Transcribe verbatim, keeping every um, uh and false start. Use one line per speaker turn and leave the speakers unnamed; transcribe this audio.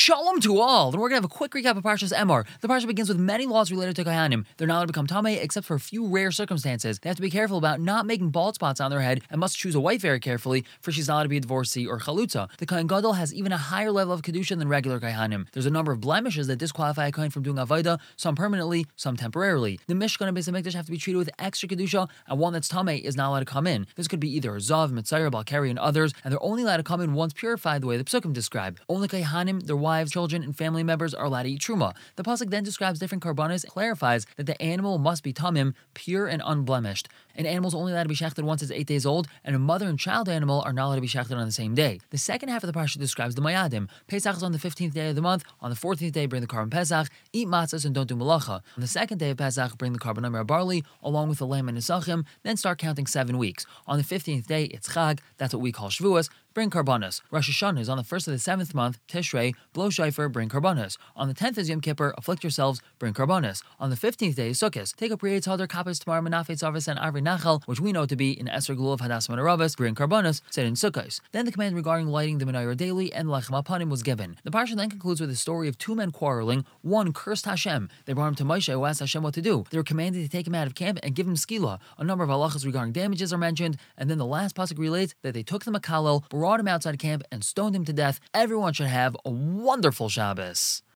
Shalom to all! And we're going to have a quick recap of Parshas Emor. The Parsha begins with many laws related to Kohanim. They're not allowed to become Tameh except for a few rare circumstances. They have to be careful about not making bald spots on their head and must choose a wife very carefully, for she's not allowed to be a divorcee or chalutza. The Kohen Gadol has even a higher level of Kedusha than regular Kohanim. There's a number of blemishes that disqualify a Kohen from doing Avodah, some permanently, some temporarily. The Mishkan and Beis HaMikdash have to be treated with extra Kedusha, and one that's Tameh is not allowed to come in. This could be either a Zav, Mitzayir, Balkari, and others, and they're only allowed to come in once purified the way the Psukim describe. Only Kohanim, their wives, children, and family members are allowed to eat truma. The pasuk then describes different karbanos, clarifies that the animal must be tamim, pure and unblemished. An animal is only allowed to be shechted once it's eight days old, and a mother and child animal are not allowed to be shechted on the same day. The second half of the parsha describes the mayadim. Pesach is on the fifteenth day of the month. On the fourteenth day, bring the korban Pesach, eat matzahs, and don't do malacha. On the second day of Pesach, bring the korban amir barley along with the lamb and nesachim. Then start counting seven weeks. On the fifteenth day, it's chag. That's what we call shvuas. Bring karbanos. Rosh Hashanah is on the first of the seventh month, Tishrei, blow shofar, bring karbanos. On the tenth is Yom Kippur, afflict yourselves, bring karbanos. On the fifteenth day is Sukkot. Take up Riyei Tzadar, Kappas, Tamar, Menafet, Zarvis, and Arvi Nachal, which we know to be in Esrog Lulav, Hadassah, and Aravas, bring karbanos, said in Sukkot. Then the command regarding lighting the menorah daily and Lechem Apanim was given. The parsha then concludes with a story of two men quarreling. One cursed Hashem. They brought him to Moshe, who asked Hashem what to do. They were commanded to take him out of camp and give him skila. A number of halachas regarding damages are mentioned, and then the last pasuk relates that they took the makalel, brought him outside camp, and stoned him to death. Everyone should have a wonderful Shabbos.